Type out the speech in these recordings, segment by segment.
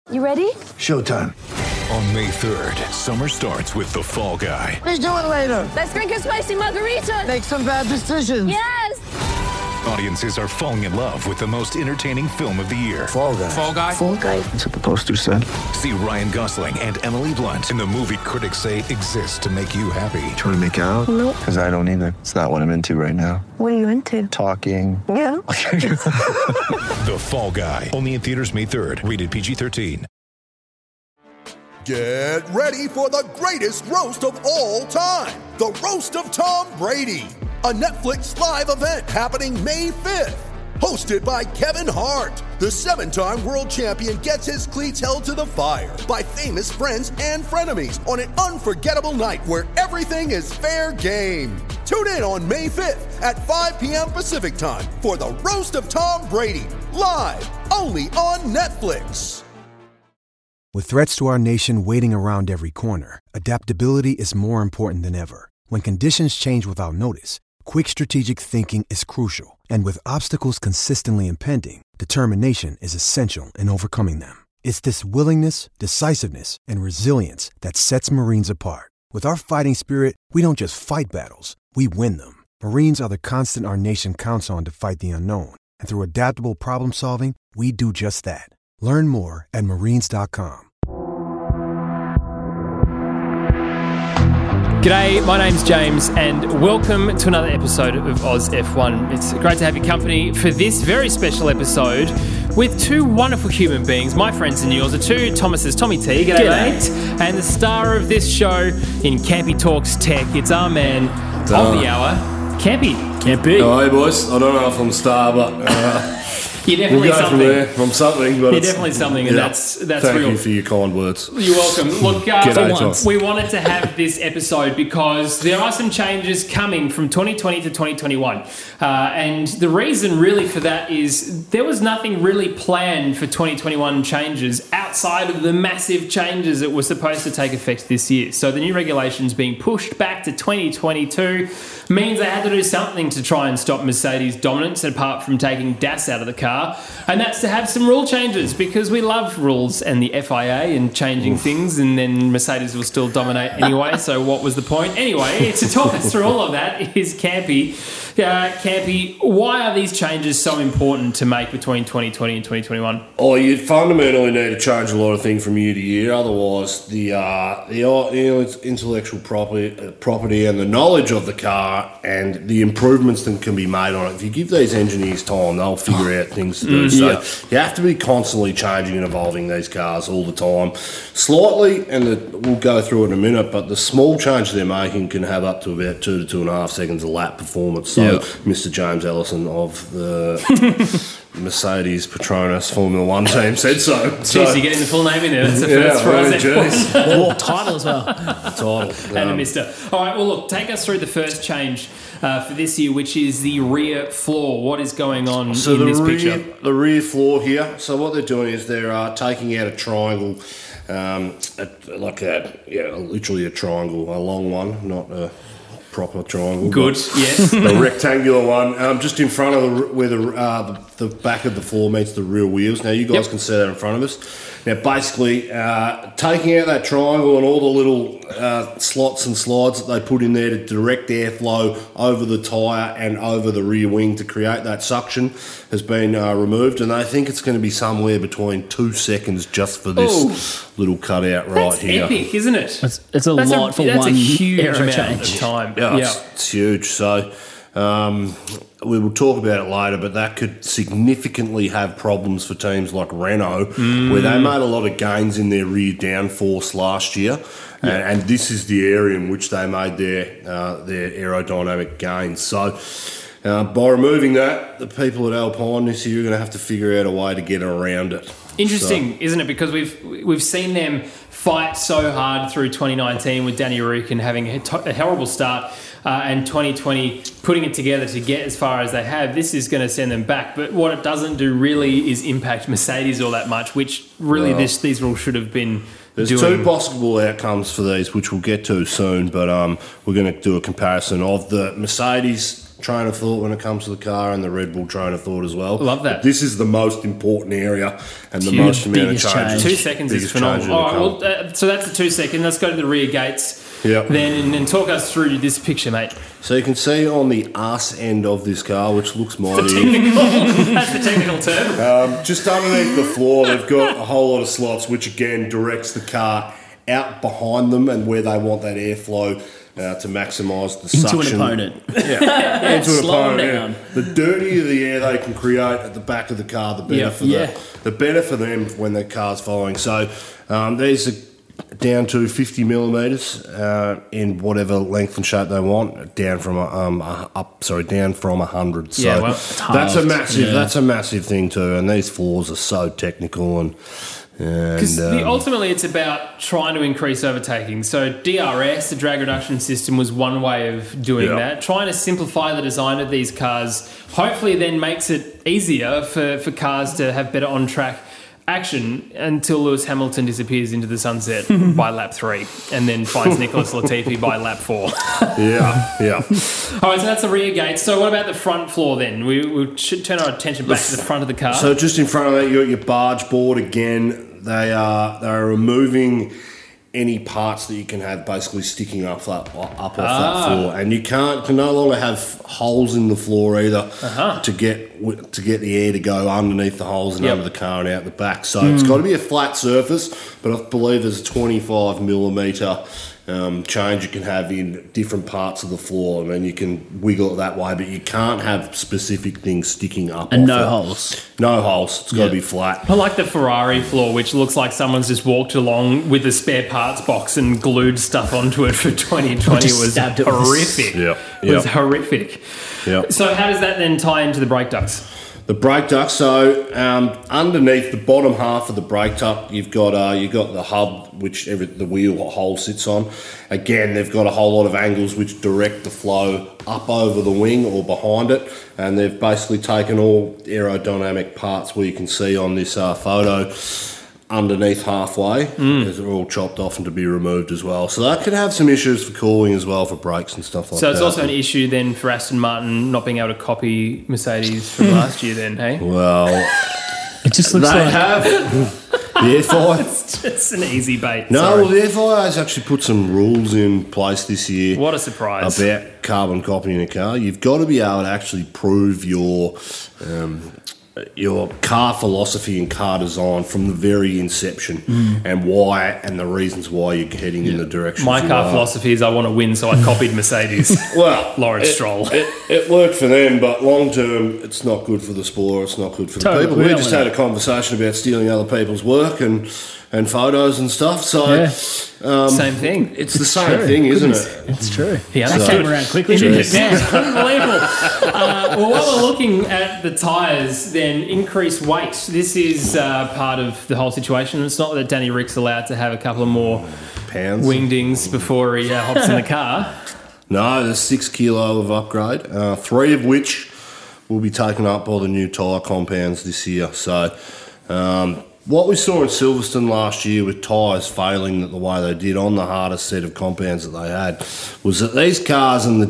You ready? Showtime. On May 3rd, summer starts with The Fall Guy. Let's do it later. Let's drink a spicy margarita. Make some bad decisions. Yes! Audiences are falling in love with the most entertaining film of the year. Fall Guy. Fall Guy? Fall Guy. That's what the poster said. See Ryan Gosling and Emily Blunt in the movie critics say exists to make you happy. Trying to make it out? Nope. Because I don't either. It's not what I'm into right now. What are you into? Talking. Yeah. The Fall Guy. Only in theaters May 3rd. Rated PG-13. Get ready for the greatest roast of all time. The Roast of Tom Brady. A Netflix live event happening May 5th. Hosted by Kevin Hart. The 7-time world champion gets his cleats held to the fire by famous friends and frenemies on an unforgettable night where everything is fair game. Tune in on May 5th at 5 p.m. Pacific time for the Roast of Tom Brady. Live only on Netflix. With threats to our nation waiting around every corner, adaptability is more important than ever. When conditions change without notice, quick strategic thinking is crucial. And with obstacles consistently impending, determination is essential in overcoming them. It's this willingness, decisiveness, and resilience that sets Marines apart. With our fighting spirit, we don't just fight battles, we win them. Marines are the constant our nation counts on to fight the unknown. And through adaptable problem solving, we do just that. Learn more at marines.com. G'day, my name's James and welcome to another episode of Oz F1. It's great to have your company for this very special episode with two wonderful human beings. My friends and yours are two Thomases. Tommy T, g'day mate. And the star of this show in Campy Talks Tech, it's our man of the hour, Campy. Campy. Hey boys, I don't know if I'm a star, but you're definitely we'll go something. From there. I'm something, but you're definitely something, and that's thank real. you for your kind words. You're welcome. Look, G'day, Tom. we wanted to have this episode because there are some changes coming from 2020 to 2021. And the reason really for that is there was nothing really planned for 2021 changes outside of the massive changes that were supposed to take effect this year. So the new regulations being pushed back to 2022 means they had to do something to try and stop Mercedes' dominance apart from taking DAS out of the car. And that's to have some rule changes because we love rules and the FIA and changing things, and then Mercedes will still dominate anyway, so what was the point? Anyway, to talk us through all of that is Campy. Campy, why are these changes so important to make between 2020 and 2021? Oh, you fundamentally need to change a lot of things from year to year. Otherwise, the intellectual property and the knowledge of the car and the improvements that can be made on it. If you give these engineers time, they'll figure out things to do. So you have to be constantly changing and evolving these cars all the time. Slightly, and we'll go through it in a minute, but the small change they're making can have up to about 2 to 2.5 seconds a lap performance. So Mr. James Ellison of the Mercedes Petronas Formula One team said so. Jeez, you're getting the full name in there. That's the first for us. Title as well. Title. And a mister. All right, well, look, take us through the first change for this year, which is the rear floor. What is going on in this picture? The rear floor here. So what they're doing is they're taking out a triangle, literally a triangle, a long one, not a proper triangle. Good, yes. A rectangular one, just in front of where the back of the floor meets the rear wheels. Now, you guys can see that in front of us. Now, basically, taking out that triangle and all the little slots and slides that they put in there to direct airflow over the tyre and over the rear wing to create that suction has been removed, and I think it's going to be somewhere between 2 seconds just for this little cutout right here. That's epic, isn't it? It's a lot for one That's a huge amount change. of time. Yeah, it's huge. So we will talk about it later, but that could significantly have problems for teams like Renault, where they made a lot of gains in their rear downforce last year, and this is the area in which they made their aerodynamic gains. So by removing that, the people at Alpine this year are going to have to figure out a way to get around it. Interesting, isn't it? Because we've seen them fight so hard through 2019 with Danny Rick and having a horrible start, and 2020 putting it together to get as far as they have. This is going to send them back. But what it doesn't do really is impact Mercedes all that much, which really these rules should have been There's doing. 2 possible outcomes for these, which we'll get to soon, but we're going to do a comparison of the Mercedes train of thought when it comes to the car and the Red Bull train of thought as well. Love that. But this is the most important area and the Huge, most amount of biggest changes. change. 2 seconds is Biggest change phenomenal. in the All car. right, well, so that's the 2 second. Let's go to the rear gates. Yep. Then and talk us through this picture, mate. So you can see on the arse end of this car, which looks mighty. That's the technical term. Just underneath the floor, they've got a whole lot of slots, which again directs the car out behind them and where they want that airflow to maximise the Into suction. an opponent. Yeah, into an Slow 'em opponent. down. Yeah. The dirtier the air they can create at the back of the car, the better Yeah. for Yeah. the better for them when their car's following. So these are down to 50 millimeters in whatever length and shape they want, down from down from 100. So Yeah, well, that's a halved, massive yeah. that's a massive thing too. And these floors are so technical and. Because ultimately it's about trying to increase overtaking. So DRS, the drag reduction system, was one way of doing Yeah. that. Trying to simplify the design of these cars hopefully then makes it easier for cars to have better on-track action until Lewis Hamilton disappears into the sunset by lap 3 and then finds Nicholas Latifi by lap 4. yeah. All right, so that's the rear gate. So what about the front floor then? We should turn our attention back to the front of the car. So just in front of that, you got your barge board again. They are removing any parts that you can have basically sticking up off that floor, and you can no longer have holes in the floor either to get the air to go underneath the holes and Yep. under the car and out the back. So it's got to be a flat surface, but I believe there's a 25 millimetre change you can have in different parts of the floor, and then you can wiggle it that way, but you can't have specific things sticking up. And off no it. holes. No holes. It's got to Yeah. be flat. I like the Ferrari floor, which looks like someone's just walked along with the spare parts box and glued stuff onto it for 2020. It Just was stabbed it with a horrific. Yep. It was Yep. horrific. Yep. So how does that then tie into the brake ducts? The brake duct. So underneath the bottom half of the brake duct, you've got the hub, which the wheel hole sits on. Again, they've got a whole lot of angles which direct the flow up over the wing or behind it, and they've basically taken all aerodynamic parts where you can see on this photo underneath halfway. They're all chopped off and to be removed as well. So that could have some issues for cooling as well for brakes and stuff like that. So it's also an issue then for Aston Martin not being able to copy Mercedes from last year then, hey? Well, It just looks they like have the FIA. It's just an easy bait. No, Sorry. well, the FIA has actually put some rules in place this year. What a surprise. About carbon copying a car. You've got to be able to actually prove your car philosophy and car design from the very inception and why and the reasons why you're heading in the direction. My car philosophy is I want to win, so I copied Mercedes. Well, Lawrence Stroll. It worked for them, but long term, it's not good for the sport. It's not good for the Totally. people. We We don't just want had a conversation about stealing other people's work and photos and stuff. So Yeah. Same thing. it's the same thing, isn't it? it's true. He That understood. came around quickly. It didn't is. it? It's unbelievable. Well, while we're looking at the tyres, then increased weight. This is part of the whole situation. It's not that Danny Rick's allowed to have a couple of more Pounds. wingdings before he hops in the car. No, there's 6 kilo of upgrade, 3 of which will be taken up by the new tyre compounds this year. So, what we saw in Silverstone last year with tyres failing the way they did on the hardest set of compounds that they had was that these cars and the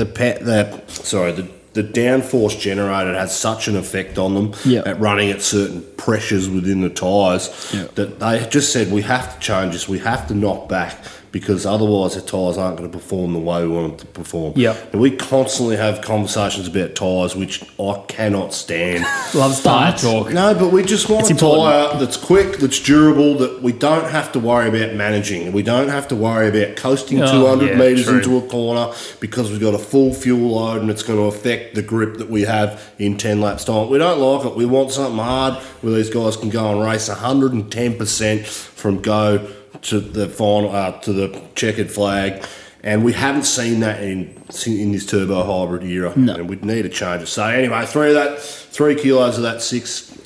downforce generated had such an effect on them Yep. at running at certain pressures within the tyres Yep. that they just said, we have to change this, we have to knock back, because otherwise the tyres aren't going to perform the way we want them to perform. Yep. And we constantly have conversations about tyres, which I cannot stand. Loves tyre But- talk. No, but we just want It's a important. tyre that's quick, that's durable, that we don't have to worry about managing. We don't have to worry about coasting Oh, 200 yeah, metres true. into a corner because we've got a full fuel load and it's going to affect the grip that we have in 10 laps time. We don't like it. We want something hard where these guys can go and race 110% from go to the final, to the checkered flag. And we haven't seen that in this turbo hybrid era, No. and we'd need a change. So anyway, 3 kilos of that 6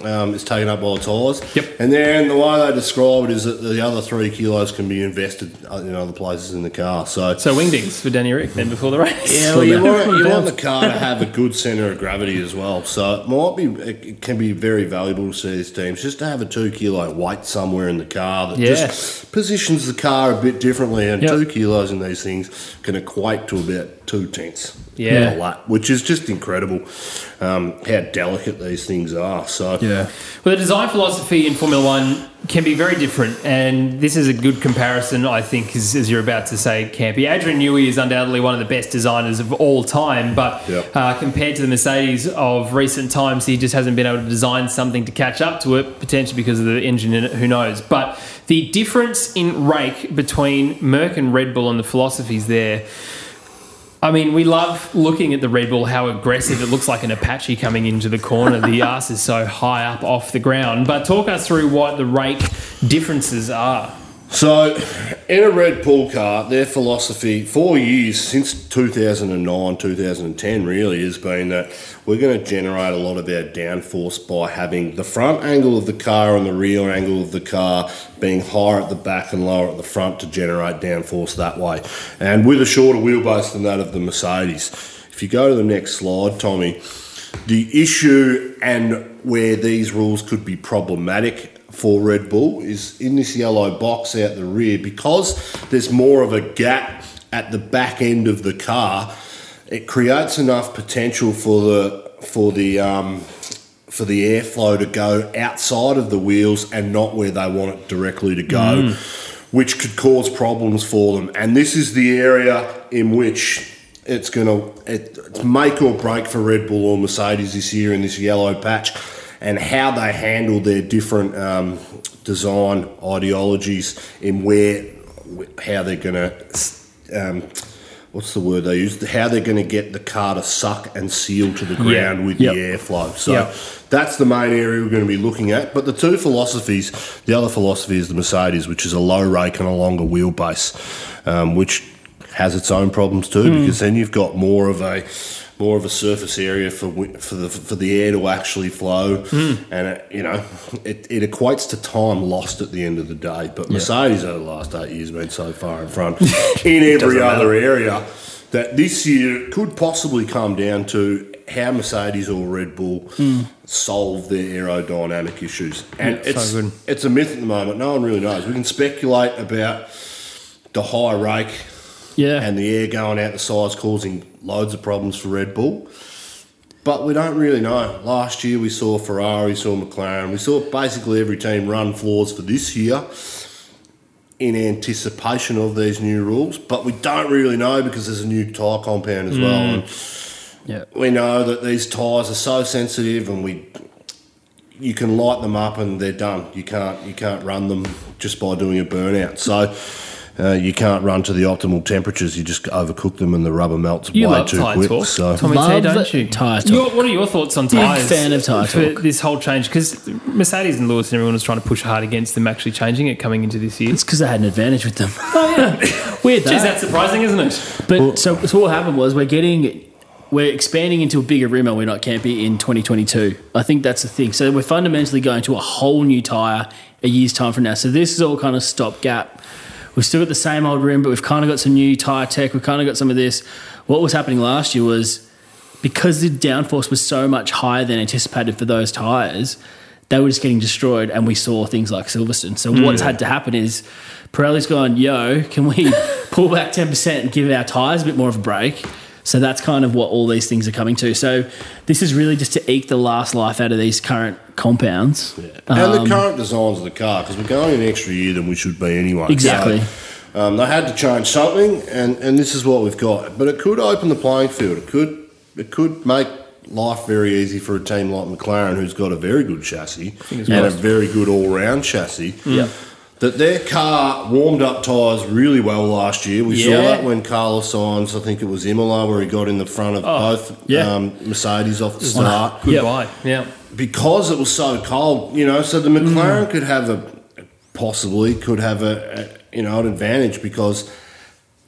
is taken up by the tyres. Yep. And then the way they describe it is that the other 3 kilos can be invested in other places in the car. So wingdings for Danny Rick then before the race. yeah, well, you want the car to have a good centre of gravity as well. So it can be very valuable to see these teams just to have a 2 kilo weight somewhere in the car that just positions the car a bit differently. And 2 kilos in these things can equate to about 2 tenths. Yeah. A lap, which is just incredible how delicate these things are. So well, the design philosophy in Formula One can be very different, and this is a good comparison, I think, as you're about to say, Campy. Adrian Newey is undoubtedly one of the best designers of all time, but compared to the Mercedes of recent times, he just hasn't been able to design something to catch up to it, potentially because of the engine in it, who knows. But the difference in rake between Merc and Red Bull and the philosophies there, I mean, we love looking at the Red Bull, how aggressive it looks like an Apache coming into the corner. The arse is so high up off the ground. But talk us through what the rake differences are. So, in a Red Bull car, their philosophy for years, since 2009, 2010 really, has been that we're going to generate a lot of our downforce by having the front angle of the car and the rear angle of the car being higher at the back and lower at the front to generate downforce that way. And with a shorter wheelbase than that of the Mercedes. If you go to the next slide, Tommy, the issue and where these rules could be problematic for Red Bull is in this yellow box out the rear. Because there's more of a gap at the back end of the car, it creates enough potential for the airflow to go outside of the wheels and not where they want it directly to go, which could cause problems for them. And this is the area in which it's make or break for Red Bull or Mercedes this year in this yellow patch, and how they handle their different design ideologies in how they're going to, what's the word they use? How they're going to get the car to suck and seal to the ground with the airflow. So that's the main area we're going to be looking at. But the two philosophies, the other philosophy is the Mercedes, which is a low rake and a longer wheelbase, which has its own problems too, because then you've got more of a surface area for the air to actually flow, and it equates to time lost at the end of the day. But Mercedes over the last 8 years have been so far in front in every other area that this year could possibly come down to how Mercedes or Red Bull solve their aerodynamic issues. And it's a myth at the moment. No one really knows. We can speculate about the high rake and the air going out the sides causing loads of problems for Red Bull. But we don't really know. Last year we saw Ferrari, saw McLaren. We saw basically every team run floors for this year in anticipation of these new rules. But we don't really know because there's a new tyre compound as well. And we know that these tyres are so sensitive and you can light them up and they're done. You can't run them just by doing a burnout. So you can't run to the optimal temperatures. You just overcook them and the rubber melts way too quick. Talk. So Tommy T, don't you? Tyre talk. What are your thoughts on tyres? Big fan of tyre for talk. this whole change, because Mercedes and Lewis and everyone was trying to push hard against them actually changing it coming into this year. It's because they had an advantage with them. Weird. Geez, that's surprising, isn't it? But so what happened was we're expanding into a bigger rim, and we're not campy in 2022. I think that's the thing. So we're fundamentally going to a whole new tyre a year's time from now. So this is all kind of stopgap. We've still got the same old rim, but we've kind of got some new tyre tech. We've kind of got some of this. What was happening last year was because the downforce was so much higher than anticipated for those tyres, they were just getting destroyed, and we saw things like Silverstone. So what's had to happen is Pirelli's gone, can we pull back 10% and give our tyres a bit more of a break? So that's kind of what all these things are coming to. So this is really just to eke the last life out of these current compounds. Yeah. And the current designs of the car, because we're going an extra year than we should be anyway. Exactly. So, they had to change something, and this is what we've got. But it could open the playing field. It could make life very easy for a team like McLaren, who's got a very good chassis and a very good all-round chassis. Yeah. That their car warmed up tyres really well last year. We saw that when Carlos Sainz, I think it was Imola, where he got in the front of both Mercedes off the start. Goodbye. Yeah. Because it was so cold, so the McLaren could have an advantage because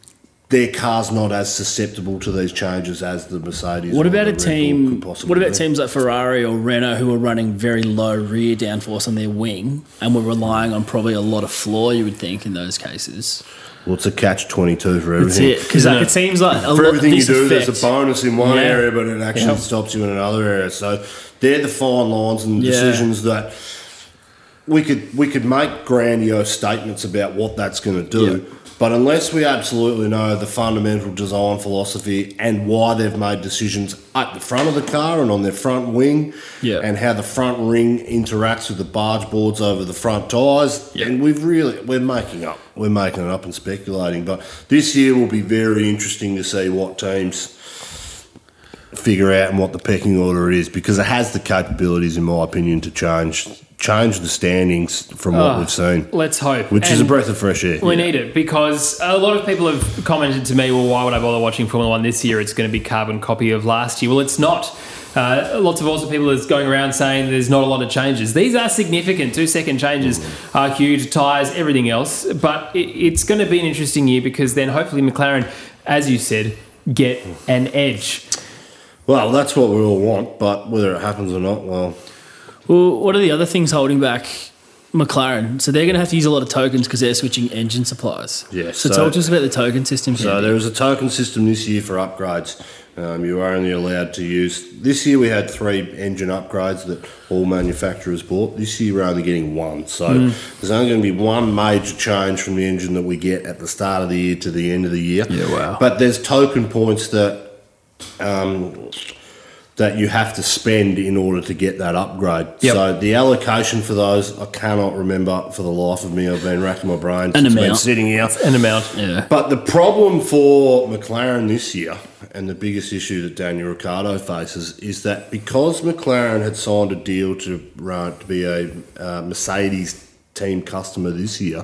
their car's not as susceptible to these changes as the Mercedes. What or about the a Red Bull team? could possibly What about be. teams like Ferrari or Renault who are running very low rear downforce on their wing and were relying on probably a lot of floor? You would think in those cases. Well, it's a catch-22 for That's everything. it, because like, it seems like a For lot everything of you this do, effect, there's a bonus in one Yeah. area, but it actually Yep. stops you in another area. So they're the fine lines and Yeah. decisions that we could make grandiose statements about what that's going to do. Yep. But unless we absolutely know the fundamental design philosophy and why they've made decisions at the front of the car and on their front wing, Yep. and how the front ring interacts with the barge boards over the front tyres, Yep. and we're making it up and speculating. But this year will be very interesting to see what teams figure out and what the pecking order is, because it has the capabilities, in my opinion, to change the standings from what we've seen. Let's hope. Which is a And breath of fresh air. We need it, because a lot of people have commented to me, well, why would I bother watching Formula One this year? It's going to be carbon copy of last year. Well, it's not. Lots of also people is going around saying there's not a lot of changes. These are significant. 2-second changes are huge, tyres, everything else. But it's going to be an interesting year, because then hopefully McLaren, as you said, get an edge. Well, that's what we all want, but whether it happens or not, well... Well, what are the other things holding back McLaren? So they're going to have to use a lot of tokens because they're switching engine suppliers. Yeah, So so- talk to us about the token system. So there was a token system this year for upgrades. You were only allowed to use... This year we had 3 engine upgrades that all manufacturers bought. This year we're only getting 1. So there's only going to be 1 major change from the engine that we get at the start of the year to the end of the year. Yeah, wow. But there's token points that you have to spend in order to get that upgrade. Yep. So the allocation for those, I cannot remember for the life of me. I've been racking my brain since I've been amount. sitting here. An amount. Yeah. But the problem for McLaren this year, and the biggest issue that Daniel Ricciardo faces, is that because McLaren had signed a deal to be a Mercedes team customer this year,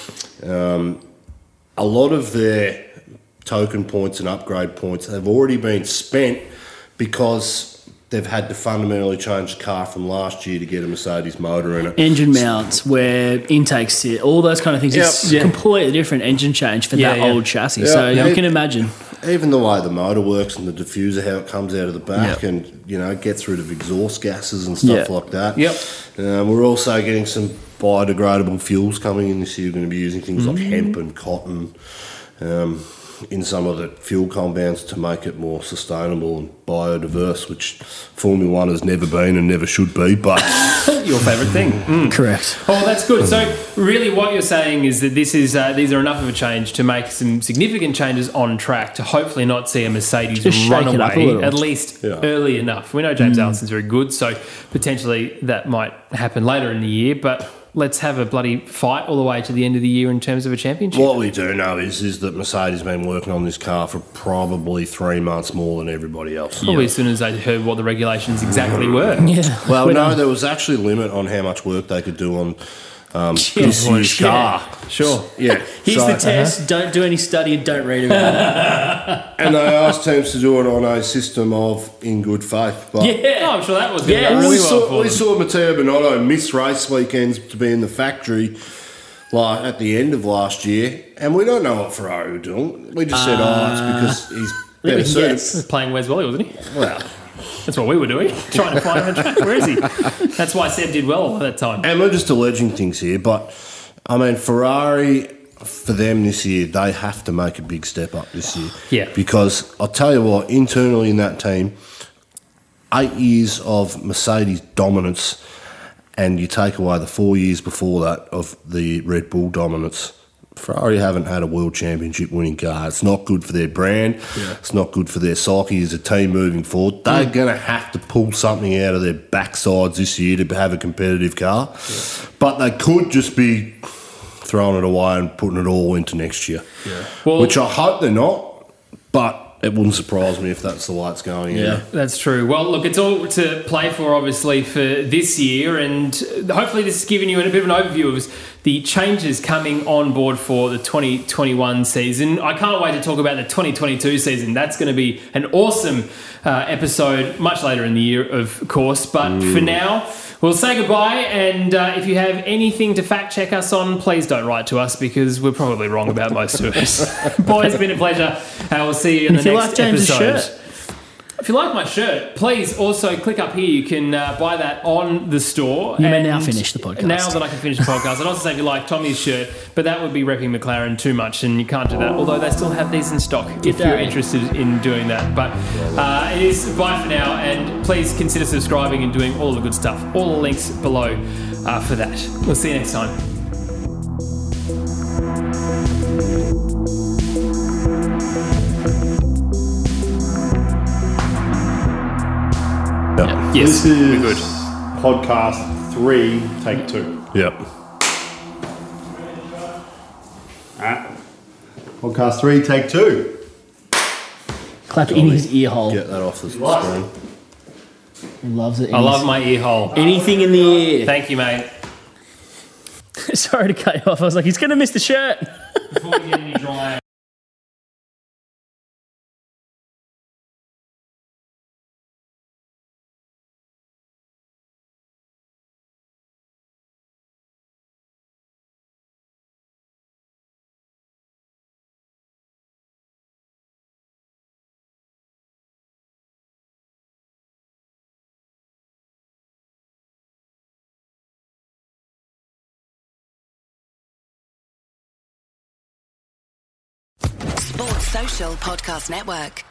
a lot of their token points and upgrade points have already been spent because they've had to fundamentally change the car from last year to get a Mercedes motor in it. Engine mounts, where intakes sit, all those kind of things. Yep. It's Yeah. completely different engine change for Yeah, that yeah. old chassis. Yeah. So Yeah. you can imagine. Even the way the motor works and the diffuser, how it comes out of the back, Yep. and gets rid of exhaust gases and stuff Yeah. like that. Yep. We're also getting some biodegradable fuels coming in this year. We're going to be using things like hemp and cotton in some of the fuel compounds to make it more sustainable and biodiverse, which Formula One has never been and never should be. But Your favourite thing. Correct. Oh, that's good. So, really, what you're saying is that these are enough of a change to make some significant changes on track to hopefully not see a Mercedes Just run shake it up a away, little. at least Yeah. early enough. We know James Allison's very good, so potentially that might happen later in the year, but let's have a bloody fight all the way to the end of the year in terms of a championship. what we do know is that Mercedes has been working on this car for probably 3 months more than everybody else. Probably as soon as they heard what the regulations exactly were. Yeah. Well, no, there was actually a limit on how much work they could do on this year's Yeah. car. Sure. Yeah. Here's so- the test. Don't do any study and don't read about it. And they asked teams to do it on a system of in good faith. But Yeah, oh, I'm sure that was going to Yeah, go we really well for we them. saw Matteo Binotto miss race weekends to be in the factory like at the end of last year, and we don't know what Ferrari were doing. We just said, it's because he's better suited. Yes. He was playing Wes Wally, wasn't he? Well, That's what we were doing, trying to find him on track. Where is he? That's why Seb did well at that time. and we're just alleging things here, but I mean, Ferrari, for them this year, they have to make a big step up this year. Yeah. Because I'll tell you what, internally in that team, 8 years of Mercedes dominance, and you take away the 4 years before that of the Red Bull dominance, Ferrari haven't had a world championship winning car. It's not good for their brand. Yeah. It's not good for their psyche as a team moving forward. They're going to have to pull something out of their backsides this year to have a competitive car. But they could just be throwing it away and putting it all into next year. Yeah. Well, Which I hope they're not, but it wouldn't surprise me if that's the way it's going. Yeah. that's true. Well, look, it's all to play for, obviously, for this year, and hopefully this has given you a bit of an overview of the changes coming on board for the 2021 season. I can't wait to talk about the 2022 season. That's going to be an awesome episode much later in the year, of course. But for now, We'll say goodbye, and if you have anything to fact check us on, please don't write to us because we're probably wrong about most of it. Boys, it's been a pleasure. We'll see you in the next episode. Shirt. If you like my shirt, please also click up here. You can buy that on the store. You may now finish the podcast. Now that I can finish the podcast. I'd also say if you like Tommy's shirt, but that would be repping McLaren too much, and you can't do that. Although they still have these in stock if you're interested in doing that. But it is bye for now, and please consider subscribing and doing all the good stuff. All the links below for that. We'll see you next time. Yes, this is good. Podcast 3, take 2. Yep. Podcast 3, take 2. Clap in his ear hole. Get that off the screen. He loves it. I love my ear hole. Anything in the ear. Thank you, mate. Sorry to cut you off. I was like, he's going to miss the shirt. Before we get any dry. Sports Social Podcast Network.